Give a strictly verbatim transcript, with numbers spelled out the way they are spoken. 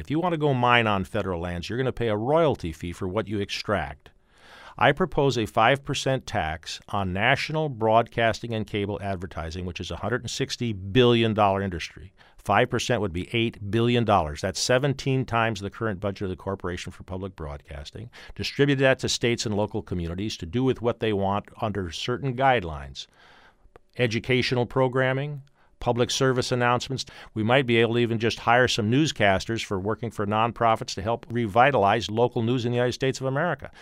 If you want to go mine on federal lands, you're going to pay a royalty fee for what you extract. I propose a five percent tax on national broadcasting and cable advertising, which is a one hundred sixty billion dollars industry. five percent would be eight billion dollars. That's seventeen times the current budget of the Corporation for Public Broadcasting. Distribute that to states and local communities to do with what they want under certain guidelines. Educational programming, public service announcements. We might be able to even just hire some newscasters for working for nonprofits to help revitalize local news in the United States of America.